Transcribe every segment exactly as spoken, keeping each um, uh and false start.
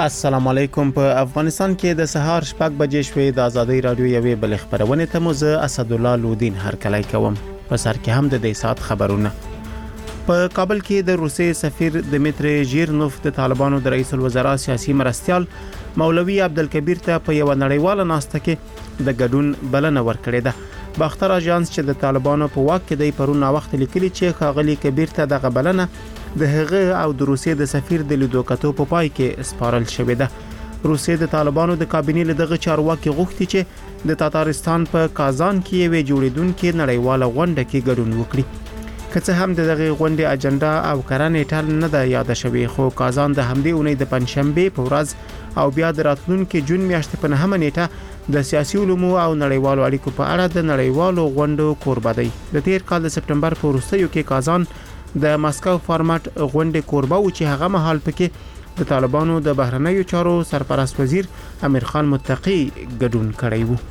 السلام علیکم. په افغانستان کې د سهار شپږ بجې شوې د ازادي رادیو یوې بل خبرونه ته مو زه اسدالله لودین هرکلی کوم. په سر کې هم د دې سات خبرونه. په کابل کې د روسي سفیر دمیتری ژیرنوف د طالبانو د رئیس الوزرا سیاسي مرستيال مولوي عبدالکبیر ته په یو نړیواله ناسته کې د ګډون بلنه ورکړې ده. باختر اژانس چې د طالبانو په واک کې دی پرون وخت لیکلي چې خاغلی کبیر ته د بلنه د هغه او د روسیې د سفیر د لیدو کتو په پای کې سپارل شوې ده. روسیې د طالبانو د کابینې له دغه چارواکي غوښتي چې د تاتارستان په کازان کې یو جوړیدونکو نړیواله غونډه کې ګډون وکړي. که څه هم دغه غونډې اجنډا او کړنې ټال نه ده یاد شوې، خو کازان د همدې اونۍ د پنځشنبه په ورځ او بیا د راتلونکو جون میاشتې په نهمه نیټه د سیاسي علومو او نړیوالو اړیکو په اړه د نړیوالو غونډو کوربه دی. د تیر کال د سپټمبر په وروستیو کې کازان د ماسکو فارمټ غونډې کوربه و چې هغه مهال پکې د طالبانو د بهرنیو چارو سرپرست وزیر امیر خان متقی ګډون کړی وو.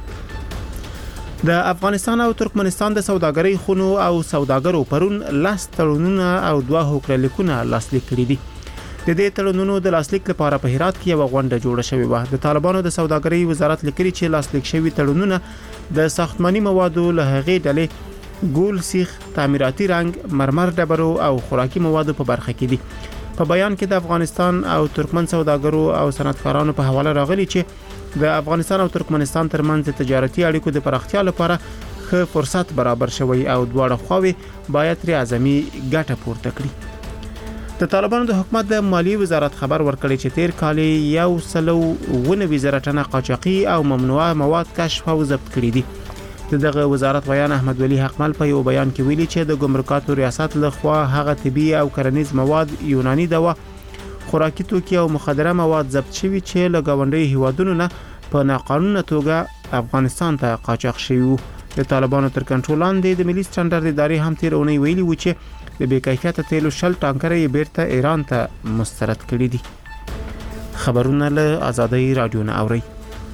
د افغانستان او ترکمنستان د سوداګرۍ خونو او سوداګرو پرون لاس تړونونه او دوه هوکړلیکونه لاسلیک کړي دي. د دې تړونونو د لاسلیک لپاره په هرات کې یو غونډه جوړه شوې و. د طالبانو د سوداګرۍ وزارت لیکلي چې لاسلیک شوی تړونونه د ساختماني موادو له هغې ډلې ګول سیخ، تعمیراتي رنګ، مرمر ډبرو او خوراکي موادو په برخه کې دي. په بیان کې د افغانستان او ترکمن سوداګرو او صنعتکارانو په حواله راغلي چې د افغانستان او ترکمنستان ترمنځ د تجارتي اړیکو د پراختیا لپاره ښه فرصت برابر شوی او دواړه خواوې باید ترې اعظمي ګټه پورته کړي. د طالبانو د حکومت د مالی وزارت خبر ورکړی چې تیر کال یو سلو ونوي زره ټنه قاچاقي او ممنوعه مواد کشف او ضبط کړي دي. دغه وزارت ویان احمد ولی حقمل په یو بیان کې ویلي چې د ګمرکاتو ریاست له خوا هغه طبي او کرنیز مواد، یوناني دوا، خوراکي توکي او مخدره مواد ضبط شوي چې له ګاونډي هیوادونو نه په ناقانونه توګه افغانستان ته قاچاق شوي وو. د طالبانو تر کنټرول لاندې د ملي سټنډرډ ادارې هم تیر اونۍ ویلي و چې د بې کیفیته تیلو شل ټانکرې بیرته ایران ته مسترد کړي دي. خبرونه له ازادي رادیو نه اوري.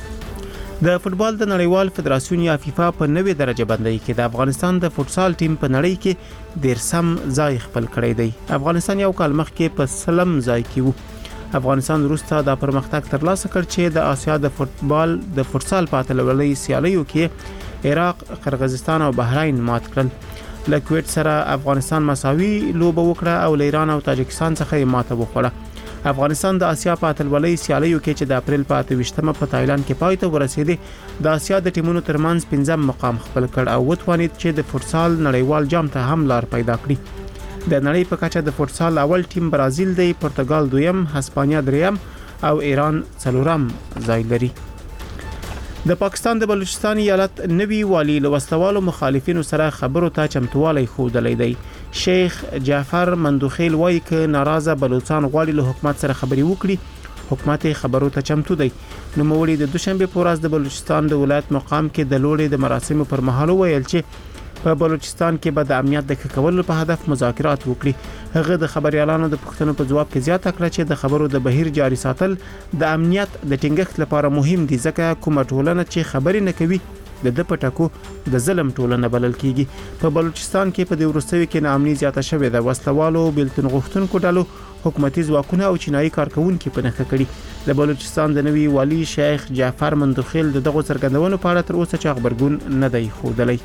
د فوتبال د نړیوال فدراسیون یا فیفا په نوې درجه بندۍ کې د افغانستان د فوتسال ټیم په نړۍ کې دیرسم ځای خپل کړی دی. افغانستان یو کال مخکې په سلم ځای کې وو. افغانستان وروسته د پرمختګ ترلاسه کړ چې د آسیا د فوتبال د فوتسال په اتلولۍ سیالیو کې عراق، قرغیزستان او بحرین مات کړل. له کویت سره افغانستان مساوي لوبه وکړه او له ایران او تاجکستان څخه یې ماته وخوړه. افغانستان د آسیا په اتلولۍ سیالیو کې چې د اپریل په اته ویشتمه په تایلند کې پای ته ورسېدي د آسیا د ټیمونو ترمنځ پنځم مقام خپل کړ او وتوانید چې د فوتسال نړیوال جام ته هم لار پیدا کړي. د نړۍ په کچه د فوتسال اول ټیم برازیل دی، پرتګال دویم، هسپانیا دریم او ایران څلورم ځای لري. د پاکستان د بلوچستان ایالت نوی والی له وسلوالو مخالفینو سره خبرو ته چمتوالی ښودلی دی. شیخ جعفر مندوخیل وایي که ناراضه بلوچستان غواړي له حکومت سره خبرې وکړي، حکومت خبرو ته چمتو دی. نوموړي د دوشنبه په ورځ د بلوچستان د ولایت مقام کې د لوړې د مراسمو پر مهال ویل چې په بلوچستان کې به د امنیت د ښه کولو په هدف مذاکرات وکړي. هغه د خبريالانو د پوښتنو په جواب کې زیاته کړه چې د خبرو د بهیر جاري ساتل د امنیت د ټینګښت لپاره مهم دي، ځکه کومه ټولنه چې خبرې نه کوي د د پټکو د ظلم ټولنه بلل کیږي. په بلوچستان کې په د وروستیو کې ناامني زیاته شوې ده. وسلوالو، بیلتون غوښتونکو ډلو، حکومتي ځواکونه او چینایي کارکونکو په نښه کړي. د بلوچستان د نوي والی شیخ جعفر مندوخیل د دغه څرګندونو په اړه تر اوسه چا خبرګون نه دی ښودلی.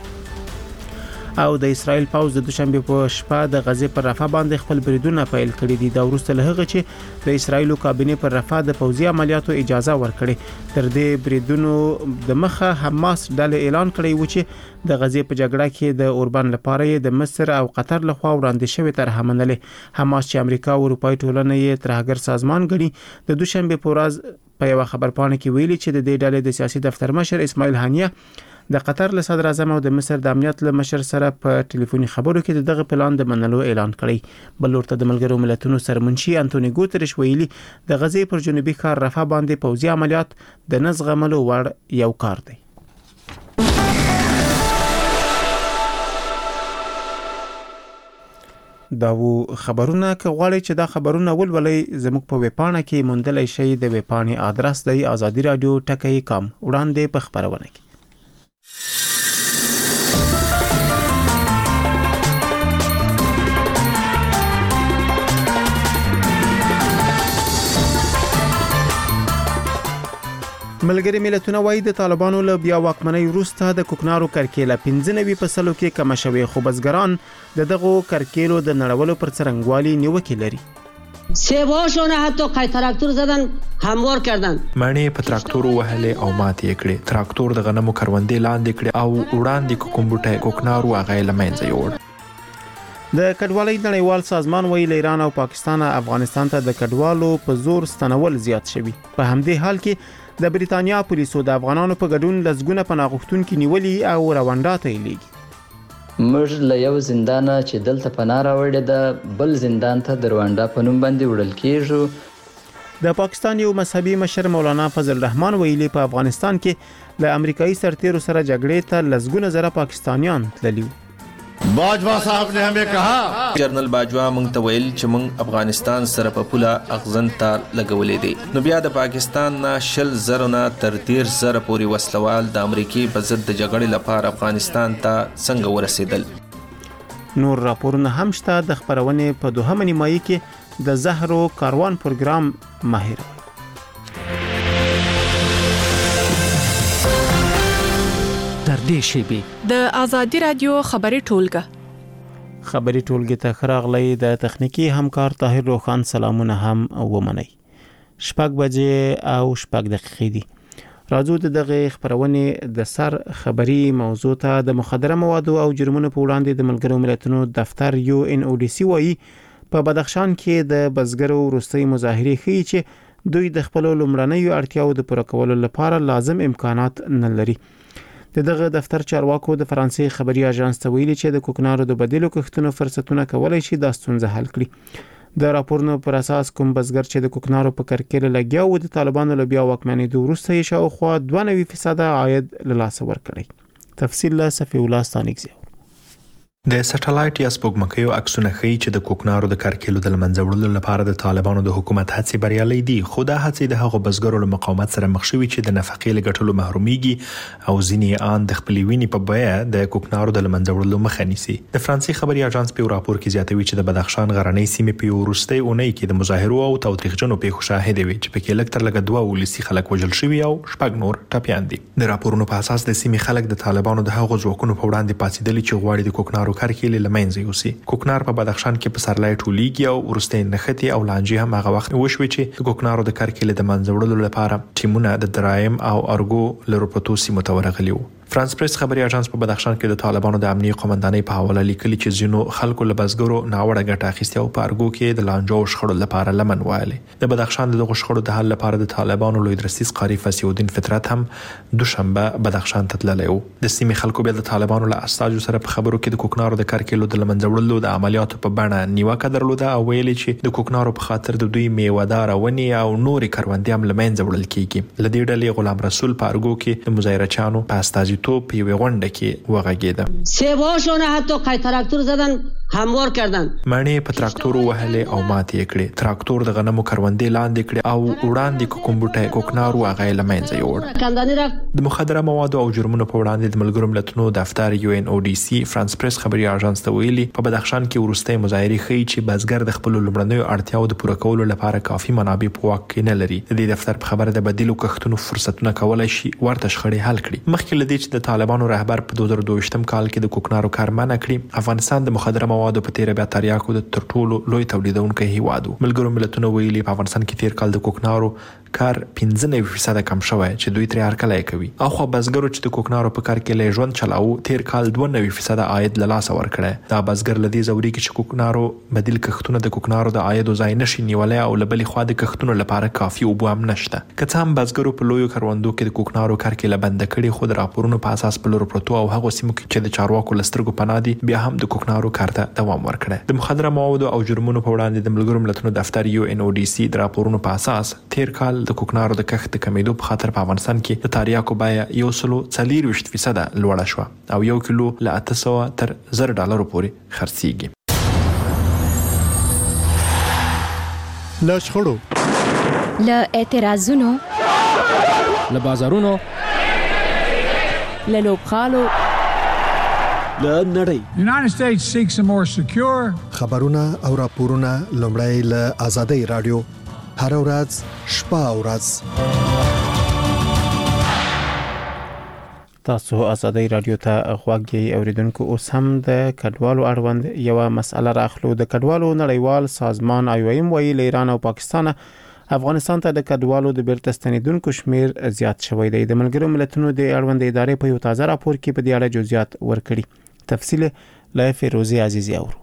او د اسرائیل پوز د دوشنبه په شپه د غزې پر رفح باندې خپل بریدونه پیل کړي دي. دا وروسته له هغه چې د اسرائیل کابینې پر رفح د پوځي عملیاتو اجازه ورکړي. تر دې بریدونو د مخه حماس ډلې اعلان کړی و چې د غزې په جګړه کې د اوربان لپاره د مصر او قطر لخوا وړاندې شوی طرحه منلې. حماس چې امریکا او اروپאי ټولنه یې ترهګر سازمان ګڼي د دوشنبه په ورځ په یو خبرپاڼه کې ویلي چې د دې ډلې د سیاسي دفتر مشر اسماعیل هانیه د قطر له صدر اعظم او د مصر د امنیت له مشر سره په ټلیفوني خبرو کې دغه پلان د منلو اعلان کړی. بل ورته د ملګرو ملتونو سرمنشي انټونی ګوتریش ویلي د غزې پر جنوبي ښار رفح باندې پوځي عملیات د نزغملو وړ یو کار دی. دا و خبرونه که غواړئ چې دا خبرونه ولولئ زموږ په ویبپاڼه کې موندلی شئ. د ویبپاڼې آدرس دی ازادي رادیو ټکی کام. وړاندې په خبرونه کې ملګری ملتونه وایي د طالبانو له بیا واکمنۍ وروسته د کوکنارو کرکیله پنځه نوي په سلو کې کم شوې، خو بزګران د دغو کرکیلو د نړولو پر څرنګوالي نیوکې لري. سیواشون حتی قای تراکتور زدن هموار کردن، مڼې په تراکتور وهلې او ماتې کړې. تراکتور د غنمو کروندې لاندې کړې او وړاندې کوکمبوټه کوکنارو هغه له منځه یوړ. د کډوالۍ نړیوال سازمان ویل ایران او پاکستان افغانستان ته د کډوالو په زور ستنول زیات شوي. په همدې حال کې د بریتانیا پولیسو د افغانانو په ګډون لسګونه پناه غوښتونکي نیولي او روانډا ته لیږي. موږ له یو زندان چې دلته پناه راوړې ده بل زندان ته د روانډا په نوم باندې وړل کیږو. د پاکستان یو مذهبي مشر مولانا فضل الرحمن ویلي په افغانستان کې له امریکایي سرتیرو سره جګړې ته لسګونه زره پاکستانیان تللي. باجوا صاحب نے ہمیں کہا، جنرل باجوا مونږ ته ویل چې مونږ افغانستان سره په پوله اغزن تار لګولې دي. نو بیا د پاکستان نه شل زره نه تر دېرش زره پورې وسلوال د امریکای په ضد د جګړې لپاره افغانستان ته څنګه ورسېدل. نور راپورونه هم شته. د خبرونې په دوهمه نیمایي کې د زهرو کاروان پروګرام ماهر تر دې شیبې د آزادي رادیو خبري ټولګه خبري ټولګه ته خراغلی د تخنیکی همکار طاهر روخان سلامونه هم ومني. شپږ بجې او شپږ دقیقې دي. راځو د دغه خبرونه د سر خبري موضوع ته. د مخدره موادو او جرمونو په وړاندې د ملګرو ملتونو دفتر یو ان او ډي سي وایي په بدخشان کې د بزګرو وروستي مظاهره ښیي چې دوی د خپل لومړنیو اړتیاو د پوره کولو لپاره لازم امکانات نه لري. دغه دفتر چارواکو د فرانسې خبري اژانس ته ویلي چې د کوکنارو د بدیلو کښتونو فرصتونه کولای شي د ستونزه حل کړي. د راپورونو پر اساس کوم بزګر چې د کوکنارو په کرکیله لګیا و د طالبانو له بیا واکمنۍ د وروسته یې شاوخوا دوه نوي فیصد عاید له لاسه ورکړي. تفصیل له صفی الله ستانکزیو. د سټلایټ یا سپوږمکیو عکسونه ښیي چې د کوکنارو د کرکیلو د لمنځه وړلو لپاره د طالبانو د حکومت هڅې بریالۍ دي، خو دا هڅې د هغو بزګرو له مقاومت سره مخ شوي چې د نفقې له ګټلو محرومیږي او ځینې آن د خپلې وینې په بیه د کوکنارو د لمنځه وړلو مخه نیسي. د فرانسې خبري اژانس په راپور کې زیاتوي چې د بدخشان غرنۍ سیمې په وروستۍ اونۍ کې د مظاهرو او تاوتریخجنو پیښو شاهد وي چې پکې لږ تر لږه دوه ولسي خلک وژل شوي او شپږ نور ټپیان دي. د راپورونو په اساس د سیمې خلک د طالبانو د هغو ځواکونو په وړاندې پاتېدلي چې غواړي د کوکنارو کرکیلې له منځه یوسي. کوکنار په بدخشان کې په سرلای ټولیږي او وروستۍ نښتې او لانجې هم هغه وخت وشوي چې د کوکنارو د کرکیلې د منځه وړلو لپاره ټیمونه د درایم او ارګو لروپتو سیمو ته ورغلي وو. فرانس پریس خبري اژانس په بدخشان کې د طالبانو د امنیتي قومندانۍ په حواله لیکلي چې ځینو خلکو له بزګرو ناوړه ګټه اخیستې او په ارګو کې د لانجو او شخړو لپاره لمن وایلې. د بدخشان د دغو شخړو د حل لپاره د طالبانو لوی درسیز قاری فصیح الدین فطرت هم دوشنبه بدخشان ته تللی و. د سیمې خلکو بیا د طالبانو له استازو سره په خبرو کې د کوکنارو د کرکیلو د لمنځه وړلو د عملیاتو په بڼه نیوکه درلوده او ویلي چې د کوکنارو په خاطر د دوی میوهدار ونې او نورې کروندې هم له منځه وړل کیږي. له دې ډلې غلام رسول په ارګو کې د مظاهرچیانو په استازیتوب په یوې کې وغږیده. سیواشون حتی قای تراکتور زدن هموار کردن، مڼې په تراکتور وهلې او ماتې کړې. تراکتور د غنمو کروندې لاندې کړې او وړاندې کوکمبوټه کوکنارو هغه له منځه یوړ. د مخدره موادو او جرمونو په وړاندې د ملګرو ملتونو دفتر یو ان او ډي سي فرانس پریس خبري اژانس ته ویلي په بدخشان کې وروستۍ مظاهرې ښیي چې بزګر د خپل لومړنیو اړتیاو د پوره کولو لپاره کافي منابع په واک کې نه لري. د دې دفتر په خبره د بدیلو کښتونو فرصتونه کولای شي ورته شخړې حل کړي. مخکې له دې چې د طالبانو رهبر په دوه زره دوه ویشتم کال کې د کوکنارو کار منع کړي، افغانستان د مخدره موادو په تیره بیا تریاکو د تر ټولو لوی تولیدونکی هیواد و. ملګرو ملتونو ویلي په افغانستان کې تیر کال د کوکنارو کار پنځه نوي فیصد کم شوی چې دوی ترې هرکلی کوي. او خو بزګرو چې د کوکنارو په کار کې له ژوند چلاو تیر کال دوه نوي فیصد عاید له لاسه ورکړی. دا بزګر له دې ځوري کې چې کوکنارو بدیل کښتونه د کوکنارو د عاید ځای نشي نیولای او له بلې خوا د کښتونو لپاره کافي اوبه هم نشته. که څه هم بزګرو په لویو کروندو کې د کوکنارو کرکیله بنده کړي، خو د راپورونو په اساس په لور پروتو او هغو سیمو کې چې د چارواکو له سترګو پناه دي بیا هم د کوکنارو کار ته دوام ورکړی. د مخدره موادو او جرمونو په وړاندې د ملګرو ملتونو دفتر یو ان او ډي سي د راپورونو په اساس تیر کال د کوکنارو د کښت د کمیدو په خاطر په افغانستان کې د تریاکو بیه یو سلو څلورویشت فیصده لوړه شوه او یو کیلو له اته سوه تر زر ډالرو پورې خرڅیږي. له شخړو، له اعتراضونو، له بازارونو، له لوبخالو، له نړۍ. United States seeks a more secure. خبرونه او راپورونه لومړی له آزادۍ رادیو هر ورځ شپه او ورځ. تاسو ازادي رادیو ته غوږ یې اوریدونکو اوس هم د کډوالو اړوند یو مسله راخلو. د کډوالو نړیوال سازمان آی او ایم وایي له ایران او پاکستان افغانستان ته د کډوالو د بیرته ستنیدونکو شمیر زیات شوی دی. د ملګرو ملتونو د اړوند ادارې په یو تازه راپور کې په دې اړه جزئیات ورکړي. تفصیل له فیروزي عزیزی اورو.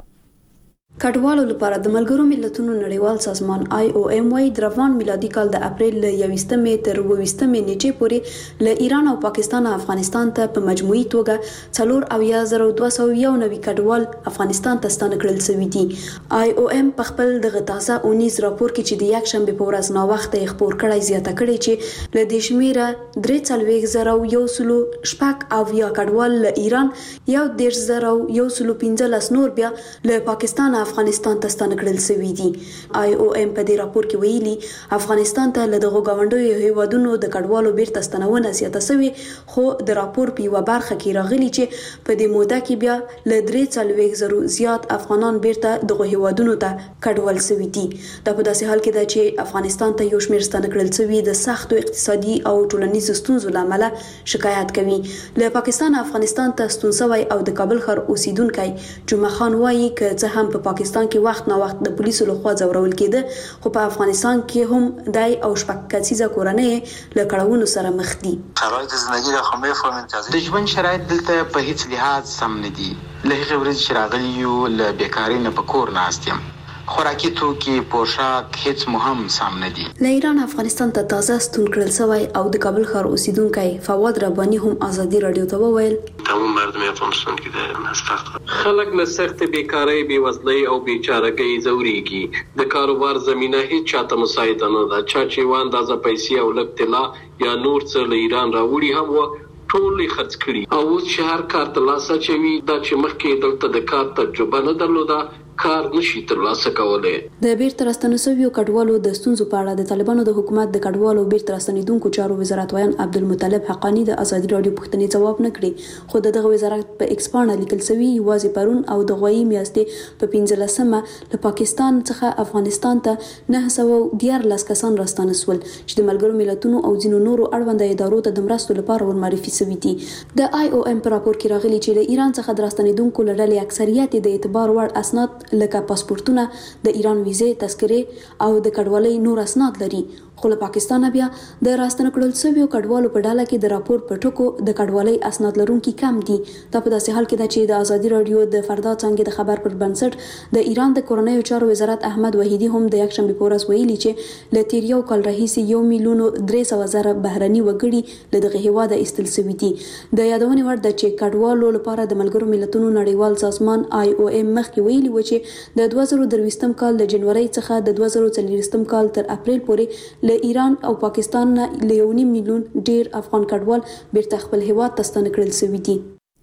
کډوالو لپاره د ملګرو ملتونو نړیوال سازمان آی او ایم وايي د روان میلادي کال د اپریل له یوویشتمې تر اوویشتمې نیټې پورې له ایران او پاکستان افغانستان ته په مجموعي توګه څلور اویا زره دوه سوه یو نوي کډوال افغانستان ته ستانه کړل شوي دي. آی او ایم په خپل دغه تازه اونیز راپور کې چې د یکشنبې په ورځ نا وخته خبر کړی زیاته کړې چې له دې شمیره درې څلوېښت زره یو سلو شپږ اویا کډوال له ایران، یو دېرش زره یو سلو پنځلس نور بیا له پاکستان افغانستان ته ستانه کړل شوي دي. آی او ایم په دې راپور کې ویلي افغانستان ته له دغه گاونډیو هیوادونو د کډوالو بیرته ستنونه زیاته شوې، خو د راپور په یوه برخه کې راغلي چې په دې موده کې بیا له درې څلوېښت زره زیات افغانان بیرته دغه هیوادونو ته کډوال شوي دي. دا په داسې حال کې ده چې افغانستان ته یو شمېر ستانه کړل شوي د سختو اقتصادي او ټولنیزو ستونزو له امله شکایت کوي. له پاکستان افغانستان ته ستون شوی او د کابل ښار اوسیدونکی جمعه خان وایي که څه هم په پاکستان کې وخت نا وخت د پولیسو لخوا ځورول کېده، خو په افغانستان کې هم دای او شپږ کسیزه کورنۍ له کړاوونو سره مخ دي. شرایط زندگی را خو مفهوم د ژوند شرایط دلته په هیڅ لحاظ سم نه دي. له هغې ورځې چې راغلي یو له بیکارۍ نه په کور ناست یم. خوراکي توکي، پوشاک هیڅ مو هم سم نه دي. له ایران افغانستان ته تازه ستون کړل شوی او د کابل ښار اوسیدونکی فواد رباني هم ازادي رادیو ته وویل تمام مردم افغانستان کې د سخت خلک له سخت بیکارۍ، بېوزلۍ او بیچارهګۍ ځورېږي. د کاروبار زمینه هیڅ چاته مساعده نه ده. چا چې یوه اندازه پیسې او لږ طلا یا نور څه له ایران راوړي هم وه ټول یې خرڅ کړي. او اوس چې هر کار ته لاس اچوي، دا چې مخکې دلته د کار تجربه نه درلوده کار نشي ترلاسه کولی. د بیرته راستنو شویو کډوالو د ستونزو په اړه د طالبانو د حکومت د کډوالو بیرته راستنېدونکو چارو وزارت ویان عبدالمطلب حقانی د ازادي رادیو پوښتنې ځواب نه کړي، خو د دغه وزارت په ایکس پاڼه لیکل شوي یوازې پرون او د غوایي میاشتې په پنځلسمه له پاکستان څخه افغانستان ته نهه سوه دیارلس کسان راستانه شول چې د ملګرو ملتونو او ځینو نورو اړونده ادارو ته د مرستو لپاره ورمعرفي شوي دي. د آی او ایم په راپور کې راغلي چې له ایران څخه د راستنېدونکو له ډلې اکثریت د اعتبار وړ اسناد لکه پاسپورتونه، د ایران ویزې، تذکرې او د کډوالۍ نور اسناد لري، خو له پاکستان بیا د راستنه کړل شویو کډوالو په ډله کې د راپور په ټکو د کډوالۍ اسناد لرونکي کم دي. دا په داسې حال کې ده چې د ازادي رادیو د فردا څانګې د خبر پر بنسټ د ایران د کورنیو چارو وزارت احمد وحیدي هم د یکشنبې په ورځ ویلي چې له تیر یو کال راهیسې یو میلیون درې سوه زره بهرني وګړي له دغه هیواده ایستل شوي دي. د یادونې وړ ده چې کډوالو لپاره د ملګرو ملتونو نړیوال سازمان آی او ایم مخکې ویلي و چې د دوه زره درویشتم کال د جنورۍ څخه د دوه زره څلوېښتم کال تر اپریل پورې له ایران او پاکستان نه له یو نیم میلیون ډیر افغان کډوال بیرته خپل هیواد ته ستانه کړل شوي دي.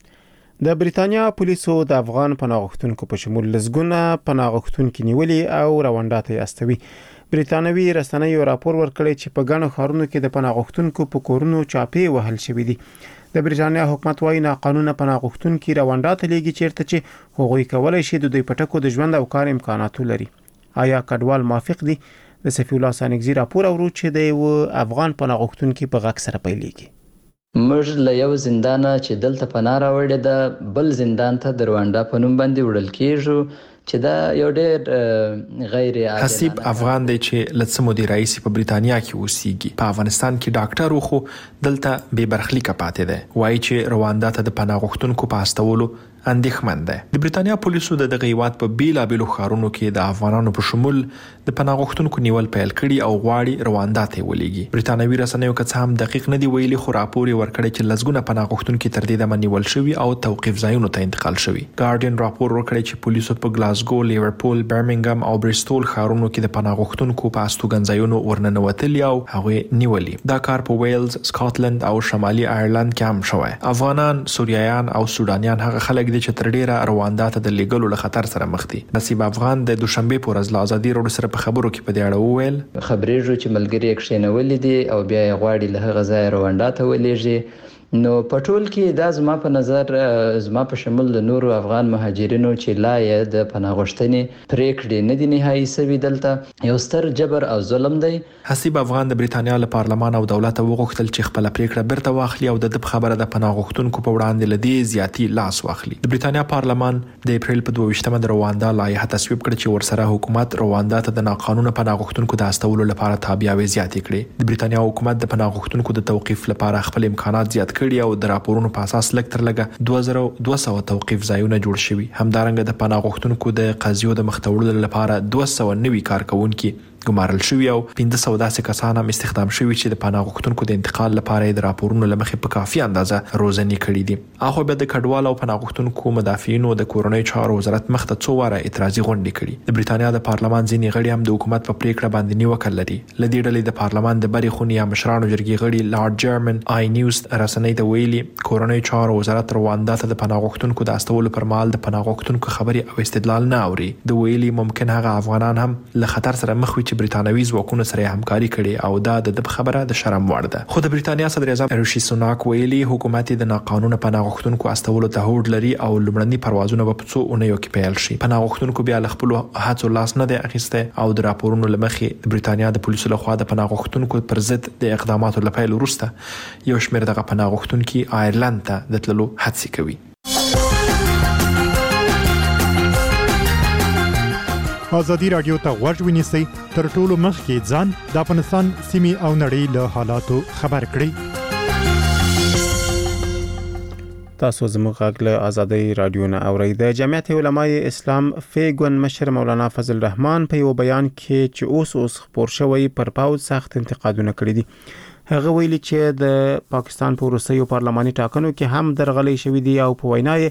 د بریتانیا پولیسو د افغان پناه غوښتونکو په شمول لسګونه پناه غوښتونکي نیولي او روانډا ته استوي. بریتانوي رسنیو راپور ورکړی چې په ګڼو ښارونو کې د پناه غوښتونکو په کورونو چاپې وهل شوي دي. د بریتانیا حکومت وايي ناقانونه پناه غوښتونکي روانډا ته لیږي چیرته چې هغوی کولی شي د دوی په ټکو د ژوند او کار امکاناتو لري. آیا کډوال موافق دي؟ د سفی الله سانګزي راپور اورو چې د یو افغان پناه غوښتونکي په غږ سره پیلېږي. موږ له یو زندانه چې دلته پناه راوړې ده بل زندان ته د روانډا په نوم باندې وړل کېږو چې دا یو ډېر غیر عادلانه حسیب افغان دی چې لڅ مودي رئیس په بریتانیا کې اوسېږي. په افغانستان کې ډاکټر وخو دلته بې برخلیکه پاتې دی. وایي چې روانډا ته د پناه غوښتونکو په استولو اندېښمن دی. د بریتانیا پولیسو د دغه هیواد په بیلابیلو ښارونو کې د افغانانو په شمول د پناه غوښتونکو نیول پیل کړي او غواړي روانډا ته ولېږي. بریتانوي رسنیو که څه هم دقیق نه دی ویلي، خو راپور یې ورکړی چې لسګونه پناه غوښتونکي تر دې دمه نیول شوي او توقیف ځایونو ته انتقال شوي. ګارډین راپور ورکړی چې پولیسو په ګلاسګو، لیورپول، برمنګم او بریستول ښارونو کې د پناه غوښتونکو په استوګنځایونو ورننوتلي او هغوی نیولي. دا کار په ویلز، سکاټلند او شمالي آیرلند کې هم شوی. افغانان، سوریایان او سودانیان هغه خلک دي چې تر ډیره روانډا ته د لیږلو له خطر سره مخ دي. نصیب افغان د دوشنبې په ورځ له ازادي راډیو سره په خبرو کې په دې اړه وویل خبرېږو چې ملګري یې کښېنولي دي او بیا یې غواړي له هغه ځایه روانډا ته ولېږي. نو په ټول کې دا زما په نظر زما په شمول د نورو افغان مهاجرینو چې لا یې د پناه غوښتنې پریکړې نه دي نهایي سوي دلته یو ستر جبر او ظلم دی. حسیب افغان د بریتانیا له پارلمان او دولت وغوښتل چې خپل پریکړه بیرته واخلي او د خبره د پناه غوښتونکو په وړاندې لدی زیاتی لاس واخلي. د بریتانیا پارلمان د اپریل په دوه ویشتمه د رواندا لایحه تصویب کړه چې ورسره حکومت رواندا ته د ناقانونه پناه غوښتونکو د استولو لپاره تابعیت زیاتې کړې. د بریتانیا حکومت د پناه غوښتونکو د توقيف لپاره خپل امکانات زیات کړي او د راپورونو په اساس لږ تر لږه دوه زره دوه سوه توقيف ځایونه جوړ شوي. همدارنګه د پناه غوښتونکو د قضیو د مختوړلو لپاره دوه سوه نوي کارکونکي ګمارل شوی او پنځه سوه داسې کسان هم استخدام شوي چې د پناه غوښتونکو د انتقال لپاره د راپورونو لمخې په کافي اندازه روزنې کړې دي. اخو به د کډوال او پناه غوښتونکو مدافعینو د کورنۍ چارو وزارت مخته څو واره اعتراضي غونډې کړې. د بریتانیا د پارلمان ځینې غړي هم د حکومت په پریکړه باندې نیوکه لري. لدې ډلې د پارلمان د بری خونی یا مشرانو جرګې غړي لارډ جرمن آی نیوز رسنۍ ته ویلي کورنۍ چارو وزارت رواندا ته د پناه غوښتونکو د استولو پر مهال د پناه غوښتونکو خبري او استدلال نه اوري. د ویلي ممکن هغه افغانان هم له خطر سره مخ وي چې بریتانوي ځواکونه سره همکاري کړي او دا د خبره د شرم وړ ده. خو د بریتانیا صدر اعظم ریشي سوناک ویلي حکومت د ناقانونه پناه غوښتونکو استولو ته هوډ لري او لومړني پروازونه په څو اونیو کې پیل شي. پناه غوښتونکو بیا له خپل هڅو لاس نه دی اخیسته او د راپورونو لمخې د بریتانیا د پولیسو لخوا د پناه غوښتونکو پر ضد د اقداماتو لپاره وروسته یو شمېر دغه پناه غوښتونکي آیرلند ته د تللو هڅې کوي. ازادي رادیو ته غوږ ونیسئ تر ټولو مخکې ځان د افغانستان سیمې او نړۍ له حالاتو خبر کړئ. تاسو زموږ غږ له ازادي رادیو نه اورئ. د جمعیت علماء اسلام فیګون مشر مولانا فضل الرحمن په یو بیان کې چې اوس اوس خبر شوی پر پاوځ سخت انتقادونه کړی دي. هغه ویلي چې د پاکستان په وروستیو پارلماني ټاکنو کې هم درغلي شوې دي او په وینا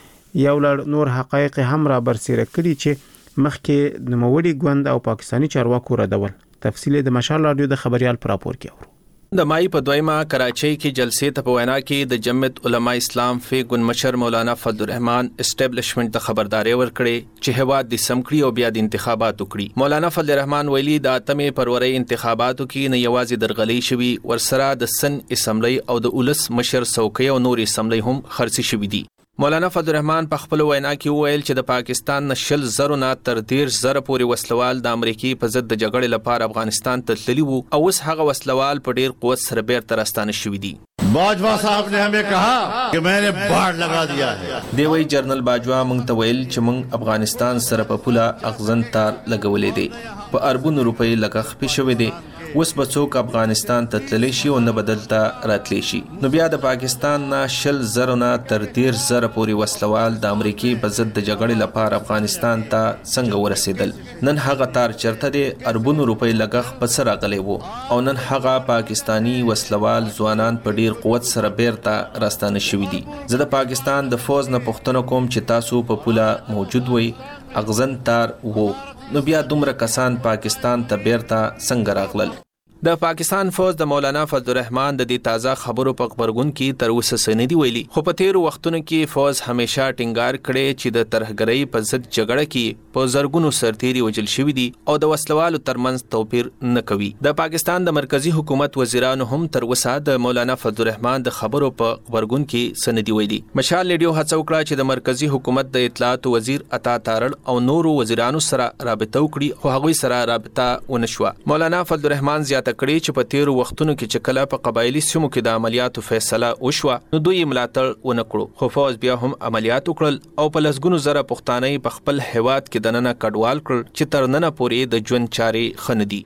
یو لړ نور حقایق هم را برسېره کړي چې مخکې د نوموړي ګوند او پاکستانی چارواکو ردول. تفصیل د مشال رادیو د خبريال پر راپور کې اورو. د مای په دویمه کراچۍ کې جلسې ته په وینا کې د جمعیت علماء اسلام فیګون مشر مولانا فضل الرحمن اسټابلیشمنت ته خبرداري ورکړې چې هواد د سمکړي او بیا د انتخاباتو کړي. مولانا فضل الرحمن ویلي د اتمې فروری انتخاباتو کې نه یوازې درغلي شوي ورسره د سن اسمبلی او د اولس مشر څوکۍ او نور اسمبلی هم خرڅ شوي دي. مولانا فضل الرحمن په خپل وینا کې وویل چې د پاکستان نشل زرو نه تر ډیر زره پورې وسلوال د امریکای په ضد د جګړې لپاره افغانستان ته تللي وو او اوس هغه وسلوال په ډیر قوت سره بیرته راستانه شوي دي. बाजवा साहब ने हमें कहा कि मैंने बाढ़ लगा दिया है. دی وی جنرال باجوا مونږ ته ویل چې مونږ افغانستان سره په پوله اغزن تار لګولې دي په اربونو روپۍ لګښ پې شوې دي. اوس به څوک افغانستان ته تللی شي او نه بدلته راتلی شي. نو بیا د پاکستان نه شل زره نه تر ډیر زره پورې وسلوال د امریکای په ضد د جګړې لپاره افغانستان ته څنګه ورسېدل. نن هغه تار چرته دی اربونو روپۍ لګښ په سر راغلی وو او نن هغه پاکستانی وسلوال ځوانان په ډیر قوت سره بیرته راستانه شوي دي. زه د پاکستان د فوز نه پوښتنه کوم چې تاسو په پوله موجود وئ اغزن تار وو نو بیا دومره کسان پاکستان ته بیرته څنګه راغلل. د پاکستان فوج د مولانا فضل الرحمن د دې تازه خبرو په خبرګون کې تر اوسه سندي ویلي خو په تیرو وختونو کې فوج همیشه ټینګار کړي چې د ترهګرۍ په ضد جګړه کې په زرګونو سرتيري وجل شوی دي او د وسلوالو ترمنځ توپیر نه کوي. د پاکستان د مرکزی حکومت وزیرانو هم تر اوسه د مولانا فضل الرحمن د خبرو په خبرګون کې سندي ویلي. مشال ریډیو هڅه وکړه چې د مرکزی حکومت د اطلاعات وزیر عطا تارړ او نورو وزیرانو سره رابطه وکړي خو هغوی سره رابطه ونشوه. مولانا فضل الرحمن زیاته کړي چې په تیرو وختونو کې چې کله په قبایلی سیمو کې د عملیاتو فیصله وشوه نو دوی ملاتړ ونه کړو خو فوج بیا هم عملیات وکړل او په لسګونو زره پښتانه په خپل هیواد کې د نننه کډوال کړل چې تر نننه پورې د ژوند چارې خندي.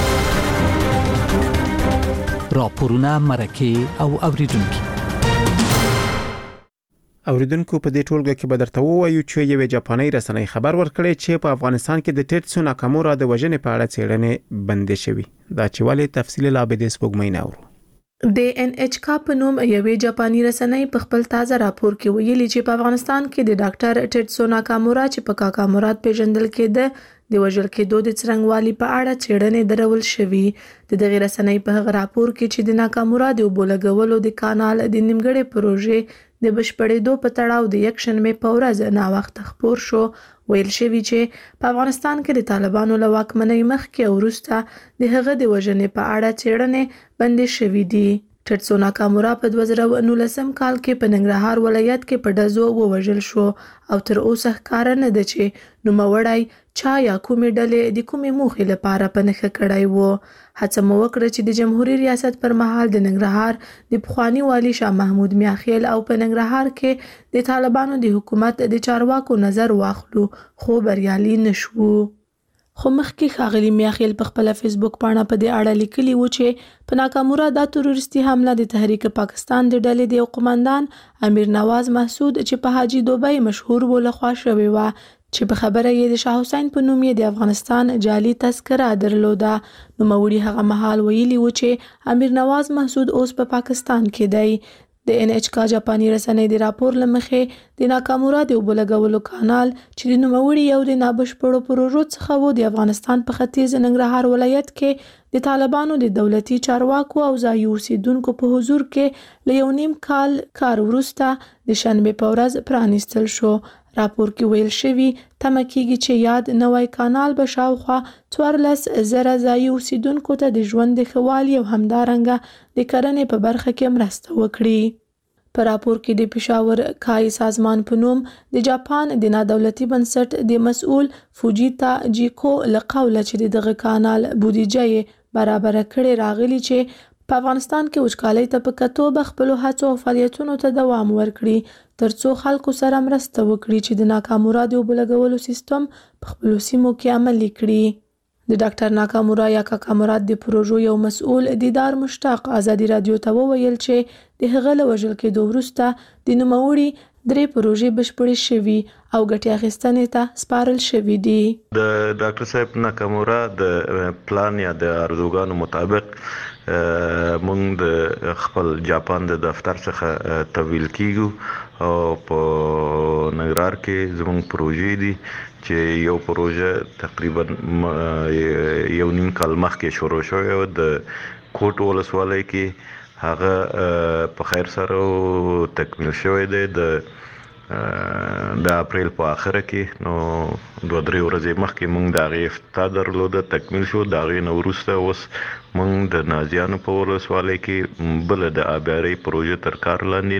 راپورونه مرکه او اوریدونکو اوریدونکو په دې ټولګه کې به درته ووایو چې یو جاپاني رسنۍ خبر ورکړی چې په افغانستان کې د ټیټسو ناکامورا د وژنې په اړه څېړنې بندې شوې. دا چې ولې تفصیل لا به د سپوږمۍ نه اورو. د ان ایچ کا په نوم یوې جاپاني رسنۍ په خپل تازه راپور کې ویلي چې په افغانستان کې د ډاکټر ټیټسو ناکامورا چې په کاکامورات پیژندل کېده د وژل کېدو د څرنګوالي په اړه څېړنې درول شوې. د دغه رسنۍ په هغه راپور کې چې د ناکامورا د اوبو لګولو د کانال د نیمګړې پروژې د بشپړېدو په تړاو د یک شنبې په ورځ ناوخته خبر شو ویل شوی چې په افغانستان کې د طالبانو له واکمنۍ مخکې او وروسته د هغه د وژنې په اړه څېړنې بندې شوې دي. ټټسو ناکامورا په دوه زره نولسم کال کې په ننګرهار ولایت کې په ډزو ووژل شو او تر اوسه ښکاره نه ده چې نوموړی چا یا کومې ډلې د کومې موخې لپاره په نښه کړی و. هڅه مو وکړه چې د جمهوریت ریاست پر مهال د ننګرهار د پخواني والي شاه محمود میاخیل او په ننګرهار کې د طالبانو د حکومت د چارواکو نظر واخلو خو بریالي نشو. خو مخکې ښاغلي میاخیل په خپل فیسبوک پاڼه په دې اړه لیکلي و چې په ناکامورا دا تروریستي حمله د تحریک پاکستان د ډلې د یو قومندان امیر نواز محسود چې په حاجی دوبۍ مشهور و لخوا شوې وه چې په خبره یې د شاه حسین په نوم یې د افغانستان جعلي تذکره درلوده. نوموړي هغه مهال ویلي و چې امیر نواز محسود اوس په پا پاکستان کې دی. د ان ایچ کا جاپاني رسنۍ د راپور لمخې د ناکامورا د اوبو لګولو کانال چې د نوموړي یو د نابشپړو پروژو څخه و د افغانستان په ختیځ ننګرهار ولایت کې د طالبانو د دولتي چارواکو او ځایي اوسیدونکو په حضور کې له یو نیم کال کار وروسته د شنبې په ورځ پرانیستل شو. راپور کې ویل شوي تمه کېږي چې یاد نوی کانال به شاوخوا څوارلس زره ځایي اوسیدونکو ته د ژوند د ښه والي او همدارنګه د کرنې په برخه کې مرسته وکړي. په راپور کې د پېښور کای سازمان په نوم د جاپان د نادولتي بنسټ د مسؤل فوجیتا جیکو له قوله چې دغه کانال بودیجه یې برابره کړې راغلي چې په افغانستان کې وچکالۍ ته په کتو به خپلو هڅو او فعالیتونو ته دوام ورکړي ترڅو خلکو سره مرسته وکړي چې د ناکامورا د اوبو لګولو سیستم په خپلو سیمو کې عملي کړي. د ډاکټر ناکامورا یا کاکامورا د پروژو یو مسؤل دیدار مشتاق ازادي رادیو ته وویل چې د هغه له وژل کېدو وروسته د نوموړي درې پروژې بشپړې شوي او ګټې اخیستنې ته سپارل شوي دي. د ډاکټر صاحب ناکامورا د پلان یا د ارزوګانو مطابق مونږ د خپل جاپان د دفتر څخه تحویل کیږو او په ننګرهار کې زموږ پروژې دي چې یو پروژه تقریبا یو نیم کال مخکې شروع شوې و د کوټ ولسوالۍ کې هغه په خیر سره تکمیل شوی دی. د د اپریل په اخره کې نو دوه درې ورځې مخکې موږ د هغې افتتاح درلوده تکمیل شو. د هغې نه وروسته اوس موږ د نازیانو په ولسوالۍ کې بله د آبیارۍ پروژه تر کار لاندې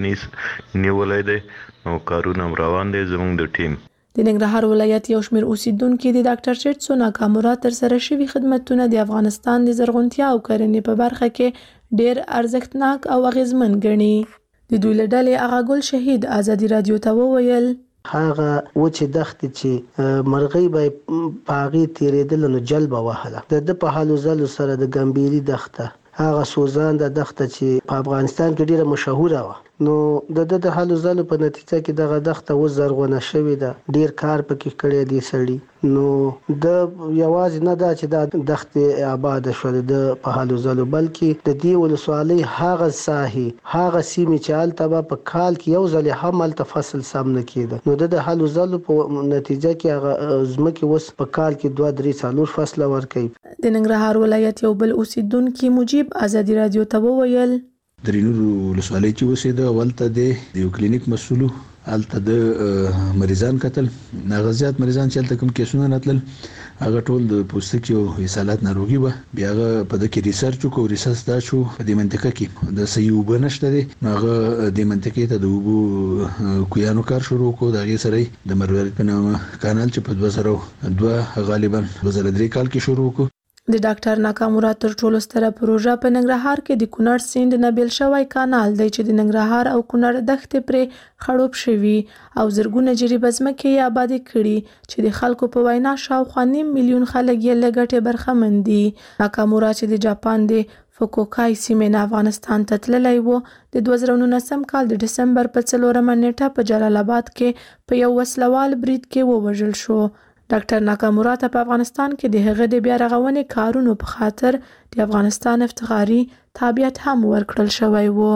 نیولی دی نو کارونه روان دی زموږ د ټیم. د ننګرهار ولایت یو شمېر اوسیدونکي د ډاکټر ټټسو ناکامورا ترسره شوي خدمتونه د افغانستان د زرغونتیا او کرنې په برخه کې ډېر ارزښتناک او اغیزمن ګڼي. د دوی له ډلې هغه ګل شهید ازادي رادیو ته وویل هغه وچې دښتې چې مرغۍ به په هغې تېرېدله نو جل به وهله. د ده په هلو ځلو سره د ګمبېري دښته هغه سوزانده دښته چې په افغانستان کې ډېره مشهوره وه نو د ده د هلو ځلو په نتیجه کې دغه دښته اوس زرغونه شوې ده. ډېر کار پکې کړی دی سړي. نو د یوازې نه دا چې دا دښتې آباده شولې د په هلو ځلو بلکې د دې ولسوالۍ هغه ساحې هغه سیمې چې هلته به په کال کې یو ځل هم هلته فصل سم نه کېده نو د د هلو ځلو په نتیجه کې هغه ځمکې اوس په کال کې دوه درې څلور فصله ورکوي. د ننګرهار ولایت یو بل اوسیدونکي مجیب ازادي رادیو ته وویل درینو ولسوالۍ چې اوسېده ولته د یو کلینیک مسؤلو هلته د مریضان کتل هغه زیات مریضان چې هلته کوم کیسونه راتلل هغه ټول د پوستکي او اسهالات ناروغي وه. بیا هغه په دې کې ریسرچ وکړو. ریسرچ دا شو په دې منطقه کې د صحیح اوبه نشته دی نو هغه دې منطقې ته د اوبو کویانو کار شروع وکړو. د هغې سره د مروارید په نامه کانال چې په دوه زره دوه غالبا دوه زره درې کال کې شروع وکړو. د ډاکټر ناکامورا تر ټولو ستره پروژه په ننګرهار کې د کونړ سیند نه بیل شوی کانال دی چې د ننګرهار او کونړ دښتې پرې خړوب شوي او زرګونه جریبه ځمکې یې آبادې کړي چې د خلکو په وینا شاوخوا نیم میلیون خلک یې له ګټې برخمن دي. ناکامورا چې د جاپان د فوکوکای سیمې نه افغانستان ته تللی و د دوه زره نولسم کال د ډسمبر په څلورمه نیټه په جلال آباد کې په یو وسلوال برید کې ووژل شو. ډاکټر ناکامورا ته په افغانستان کې د هغه د بیا رغونې کارونو په خاطر د افغانستان افتخاري تابعیت هم ورکړل شوی و.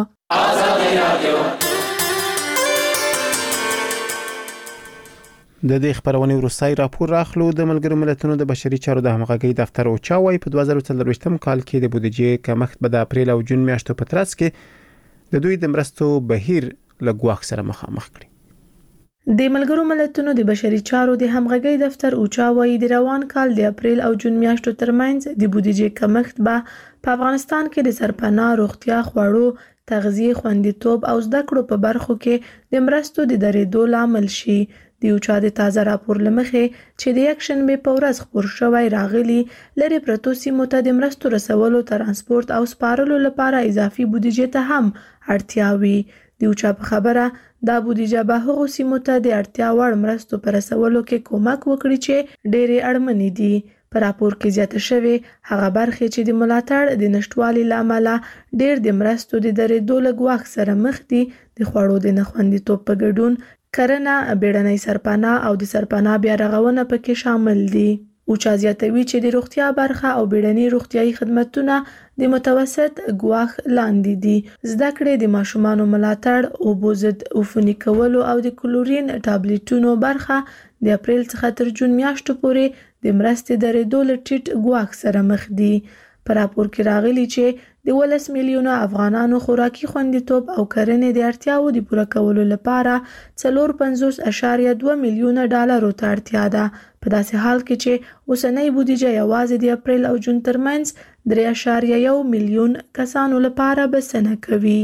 د دې خبرونې وروستی راپور راخلو. د ملګرو ملتونو د بشري چارو د همغږۍ دفتر اوچا وايي په دوه زره څلرویشتم کال کې د بودیجې کمښت به د اپریل او جون میاشتو په ترڅ کې د دوی د مرستو بهیر له ګواښ سره مخامخ کړي. د ملګرو ملتونو د بشري چارو د همغږۍ دفتر اوچا وایي د روان کال د اپریل او جون میاشتو ترمنځ د بودیجې کمښت به په افغانستان کې د سرپناه، روغتیا، خوړو، تغذیه، خوندیتوب او زده کړو په برخو کې د مرستو د درېدو لامل شي. د اوچا د تازه راپور له مخې چې د یکشنبې په ورځ خپور شوی راغلي لرې پرتو سیمو ته د مرستو رسولو، ترانسپورت او سپارلو لپاره اضافي بودیجې ته هم اړتیا وي. د اوچا په خبره دا بودیجه به هغو سیمو ته د اړتیا وړ مرستو په رسولو کې کومک وکړي چې ډېرې اړمنې دي. په راپور کې زیاته شوې هغه برخې چې د ملاتړ د نشټوالي له امله ډېر د مرستو د درېدو له ګواښ سره مخ دي، د خوړو د نه خوندیتوب په ګډون کرنه، بیړنۍ سرپناه او د سرپناه بیا رغونه پکې شامل دي. اوچا زیاتوي چې د روغتیا برخه او بیړني روغتیايي خدمتونه د متوسط ګواښ لاندې دي. زده کړې، د ماشومانو ملاتړ، اوبو ضد عفوني کولو او د کلورین ټابلیټونو برخه د اپریل څخه تر جون میاشتو پورې د مرستې درېدو له ټیټ ګواښ سره مخ دي. په راپور کې راغلي چې د ولس میلیونه افغانانو خوراکي خوندیتوب او کرنې د اړتیاو د پوره کولو لپاره څلور پنځوس اعشاریه دوه میلیونه ډالرو ته اړتیا ده، په داسې حال کې چې اوسنۍ بودیجه یوازې د اپریل او جون ترمنځ درې اعشاریه یو میلیون کسانو لپاره بسنه کوي.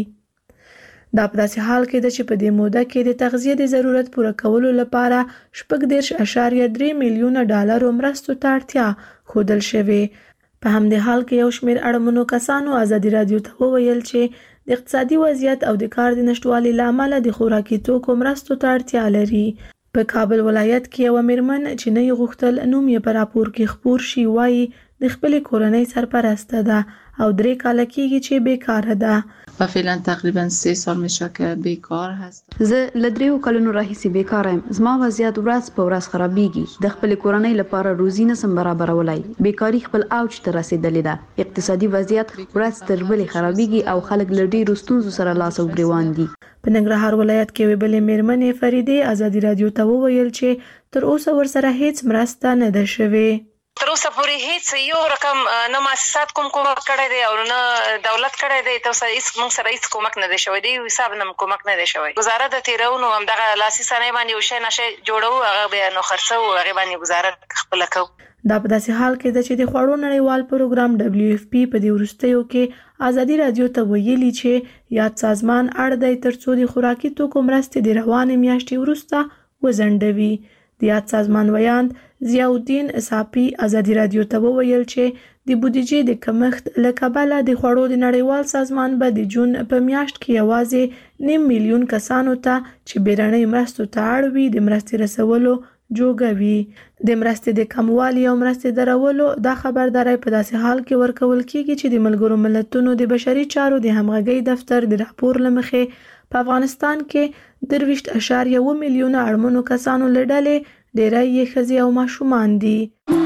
دا په داسې حال کې ده چې په دې موده کې د تغذیه د ضرورت پوره کولو لپاره شپږ دېرش اعشاریه درې میلیونه ډالرو مرستو ته اړتیا ښودل شوې. په همدې حال کې یو شمېر اړمنو کسانو ازادي راډیو ته وویل چې د اقتصادي وضعیت او د کار د نشټوالي له امله د خوراکي توکو مرستو ته اړتیا لري. په کابل ولایت کې یوه میرمن چې نه یې غوښتل نوم یې په راپور کې خپور شي وایي د خپلې کورنۍ سرپرسته ده او درې کاله کېږي چې بیکاره ده. و فعلا تقریبا سه سال میشه که بیکار هستم. زه له دریو کلونو راهیسې بیکاره یم. زما وضعیت ورځ په ورځ خرابېږي. د خپلې کورنۍ لپاره روزي نسم برابرولای. بیکاري خپل اوج ته رسېدلې ده. اقتصادي وضعیت ورځ تر بلې خرابېږي او خلک له ډېرو ستونزو سره لاس او ګریوان دي. په ننګرهار ولایت کې یوې بلې میرمنې فریدې ازادي راډیو ته وویل چې تر اوسه ورسره هیڅ مرسته نه ده شوې. تر اوسه پورې هیڅ یو رقم نه مؤسسات کوم کومک کړی دی او نه دولت کړی دی. تر اوسه هیڅ موږ سره هیڅ کومک نه دی شوی دی، حساب نه کومک نه دی شوی. گزاره د تیرونو همدغه لاسي صنایع باندې یو شی نشي جوړو، هغه بیا نو خرڅو، هغه باندې گزاره خپل کوو. دا په داسې حال کې ده چې د خوړو نړیوال پروګرام ډبلیو اف پی په دې وروستیو کې ازادي راډیو ته ویلي چې یاد سازمان اړ دی ترڅو د خوراکي توکو مرستې د روانې میاشتې وروسته وځنډوي. د یاد سازمان ویاند ضیاءالدین صافي ازادي راډیو ته وویل چې د بودیجې د کمښت له کبله د خوړو د نړیوال سازمان به د جون په میاشت کې یوازې نیم میلیون کسانو ته چې بیړنۍ مرستو ته اړ وي د مرستې رسولو جوګه وي. د مرستې د کموالي او مرستې درولو دا خبرداری په داسې حال کې ورکول کیږي چې د ملګرو ملتونو د بشري چارو د همغږۍ دفتر د راپور له مخې په افغانستان کې درویشت اعشاریه اووه میلیونه اړمنو کسانو له ډلې ډېری یې ښځې او ماشومان دي.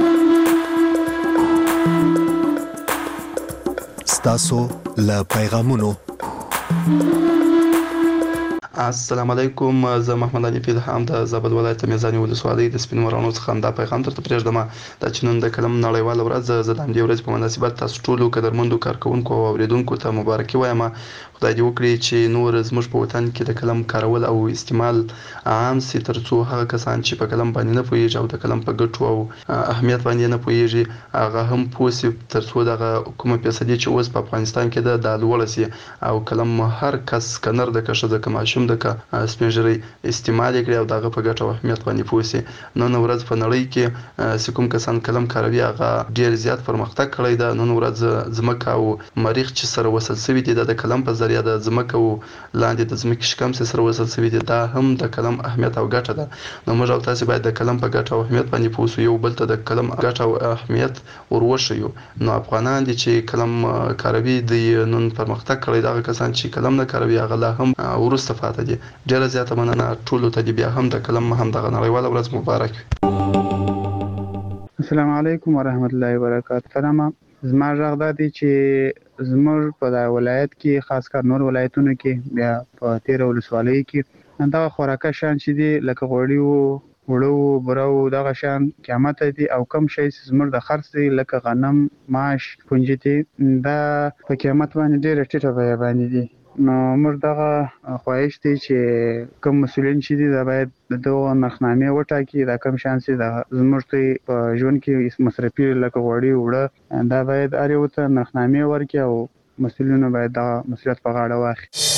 ستاسو له پیغامونو. السلام علیکم، زه محمد علي فیلحام د زابل ولایت میزاني ولسوالۍ د سپین ورانو څخه دا پیغام درته پرېږدم. دا چې نن د قلم نړیواله ورځ، زه د همدې ورځې په مناسبت تاسو ټولو قدرمندو کارکوونکو او اورېدونکو ته مبارکي وایم. خدای دې وکړي چې نور زموږ په وطن کې د قلم کارول او استعمال عام سي، ترڅو هغه کسان چې په قلم باندې نه پوهېږي او د قلم په ګټو او اهمیت باندې نه پوهېږي هغه هم پوه سي، ترڅو دغه کومه فیصدي چې اوس په افغانستان کې ده دا لوړه سي او قلم هر کس که نر ده که ښځه که ماشوم ده که سپین ږیری استعمال یې کړي او د هغه په ګټه او اهمیت باندې پوه سي. نن ورځ په نړۍ کې چې کوم کسان قلم کاروي هغه ډېر زیات پرمختګ کړی ده. نن ورځ ځمکه او مریخ چې سره وصل سوي دي د قلم په ذریعه د ځمکه او لاندې د ځمکې شکم سره وصل سوي دي، دا هم د قلم اهمیت او ګټه ده. نو موږ او تاسو باید د قلم په ګټه او اهمیت باندې پوه سو، یو بل ته د قلم ګټه او اهمیت وروښیو. نو افغانان دي چې قلم کاروي د نن پرمختګ کړی، دغه کسان چې قلم نه کاروي هغه لا هم ورسته پاتې دي. ډېره زیاته مننه ټولو ته، بیا هم د قلم هم دغه نړیواله ورځ مبارک وي. السلام علیکم ورحمت الله وبرکاته. سلام، زما غږ دا دی چې زموږ په دا ولایت کې خاص کر نور ولایتونو کې بیا په تیر ولسوالۍ کې دا خوراکه شان چې دي لکه غوړي وو، وړو، برو، دغه شان قیمت دي او کم شي زموږ د خرڅ دي لکه غنم، ماش، پنجې دي، دا په قیمت باندې ډېر ټیټه بیه باندې دي. نو موږ دغه خواهش دی چې کوم مسولین چې دي دا باید دغه نرخنامې وټاکي، دا کم شان چې د زموږ ته په ژوند کې مصرفي لکه غوړي وړه دا باید هر یو ته نرخنامې ورکړي او مسولینو باید دا مسولیت په غاړه واخلي.